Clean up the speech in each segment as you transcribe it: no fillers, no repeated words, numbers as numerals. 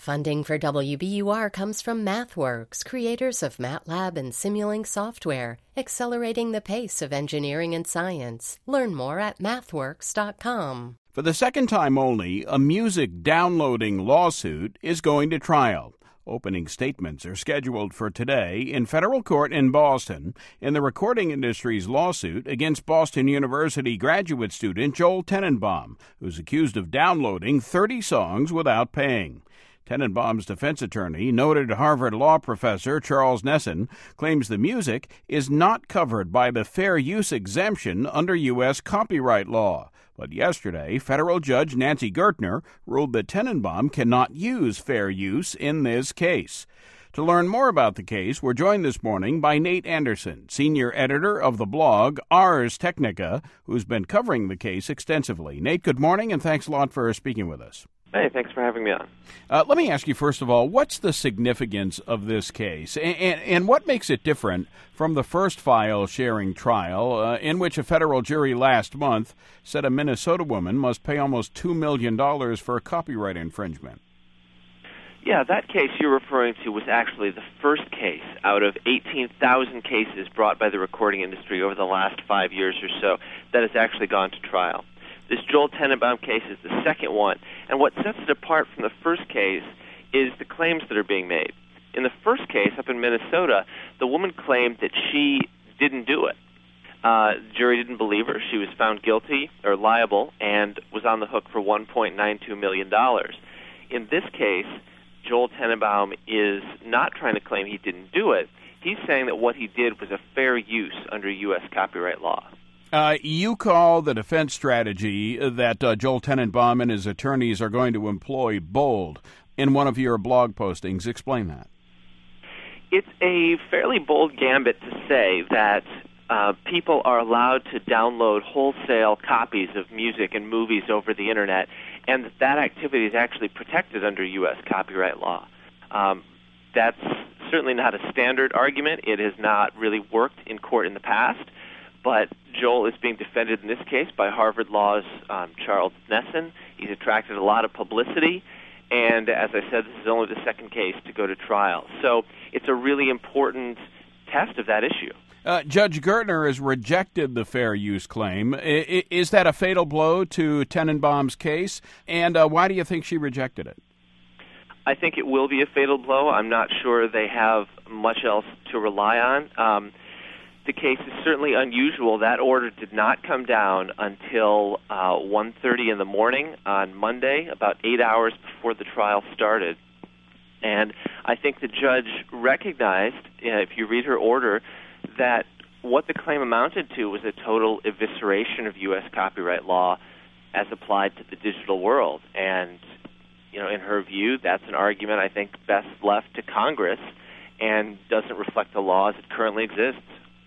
Funding for WBUR comes from MathWorks, creators of MATLAB and Simulink software, accelerating the pace of engineering and science. Learn more at mathworks.com. For the second time only, a music downloading lawsuit is going to trial. Opening statements are scheduled for today in federal court in Boston in the recording industry's lawsuit against Boston University graduate student Joel Tenenbaum, who's accused of downloading 30 songs without paying. Tenenbaum's defense attorney, noted Harvard law professor Charles Nesson, claims the music is not covered by the fair use exemption under U.S. copyright law. But yesterday, federal judge Nancy Gertner ruled that Tenenbaum cannot use fair use in this case. To learn more about the case, we're joined this morning by Nate Anderson, senior editor of the blog Ars Technica, who's been covering the case extensively. Nate, good morning, and thanks a lot for speaking with us. Hey, thanks for having me on. Let me ask you, first of all, what's the significance of this case, and what makes it different from the first file-sharing trial in which a federal jury last month said a Minnesota woman must pay almost $2 million for a copyright infringement? Yeah, that case you're referring to was actually the first case out of 18,000 cases brought by the recording industry over the last 5 years or so that has actually gone to trial. This Joel Tenenbaum case is the second one, and what sets it apart from the first case is the claims that are being made. In the first case, up in Minnesota, the woman claimed that she didn't do it. The jury didn't believe her. She was found guilty or liable and was on the hook for $1.92 million. In this case, Joel Tenenbaum is not trying to claim he didn't do it. He's saying that what he did was a fair use under U.S. copyright law. You call the defense strategy that Joel Tenenbaum and his attorneys are going to employ bold in one of your blog postings. Explain that. It's a fairly bold gambit to say that people are allowed to download wholesale copies of music and movies over the Internet, and that activity is actually protected under U.S. copyright law. That's certainly not a standard argument. It has not really worked in court in the past. But Joel is being defended in this case by Harvard Law's Charles Nesson. He's attracted a lot of publicity, and as I said, this is only the second case to go to trial. So it's a really important test of that issue. Judge Gertner has rejected the fair use claim. Is that a fatal blow to Tenenbaum's case, and why do you think she rejected it? I think it will be a fatal blow. I'm not sure they have much else to rely on. The case is certainly unusual. That order did not come down until 1:30 in the morning on Monday, about 8 hours before the trial started. And I think the judge recognized, if you read her order, that what the claim amounted to was a total evisceration of U.S. copyright law as applied to the digital world. And, in her view, that's an argument I think best left to Congress and doesn't reflect the law as it currently exists.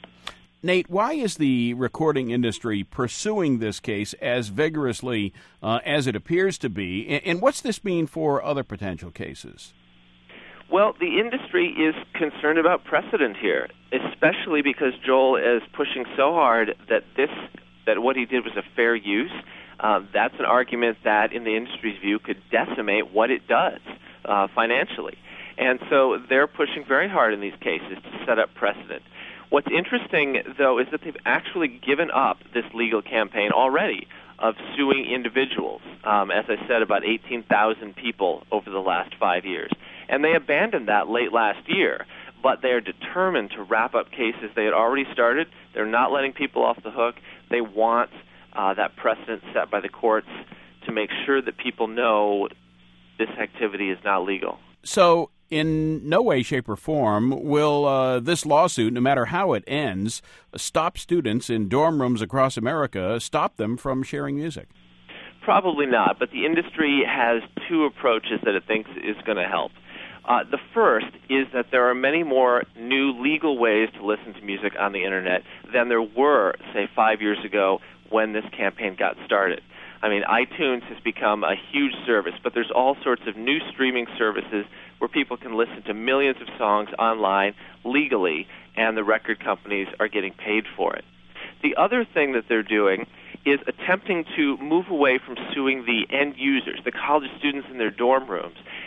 Nate, why is the recording industry pursuing this case as vigorously as it appears to be, and what's this mean for other potential cases? Well, the industry is concerned about precedent here, especially because Joel is pushing so hard that what he did was a fair use. That's an argument that, in the industry's view, could decimate what it does financially. And so they're pushing very hard in these cases to set up precedent. What's interesting, though, is that they've actually given up this legal campaign already of suing individuals, as I said, about 18,000 people over the last 5 years. And they abandoned that late last year, but they're determined to wrap up cases they had already started. They're not letting people off the hook. They want that precedent set by the courts to make sure that people know this activity is not legal. So, in no way, shape, or form will this lawsuit, no matter how it ends, stop students in dorm rooms across America, stop them from sharing music? Probably not, but the industry has two approaches that it thinks is going to help. The first is that there are many more new legal ways to listen to music on the Internet than there were, say, 5 years ago when this campaign got started. I mean, iTunes has become a huge service, but there's all sorts of new streaming services where people can listen to millions of songs online legally, and the record companies are getting paid for it. The other thing that they're doing is attempting to move away from suing the end users, the college students in their dorm rooms,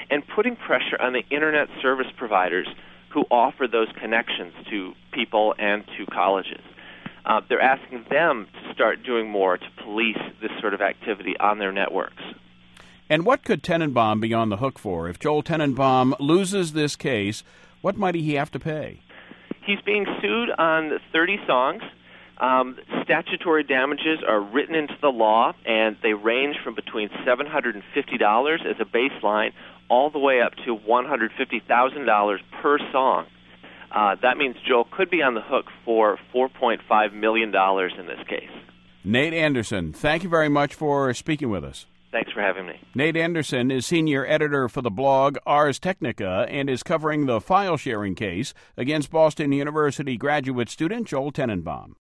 and putting pressure on the Internet service providers who offer those connections to people and to colleges. They're asking them to start doing more to police this sort of activity on their networks. And what could Tenenbaum be on the hook for? If Joel Tenenbaum loses this case, what might he have to pay? He's being sued on 30 songs. Statutory damages are written into the law, and they range from between $750 as a baseline all the way up to $150,000 per song. That means Joel could be on the hook for $4.5 million in this case. Nate Anderson, thank you very much for speaking with us. Thanks for having me. Nate Anderson is senior editor for the blog Ars Technica and is covering the file-sharing case against Boston University graduate student Joel Tenenbaum.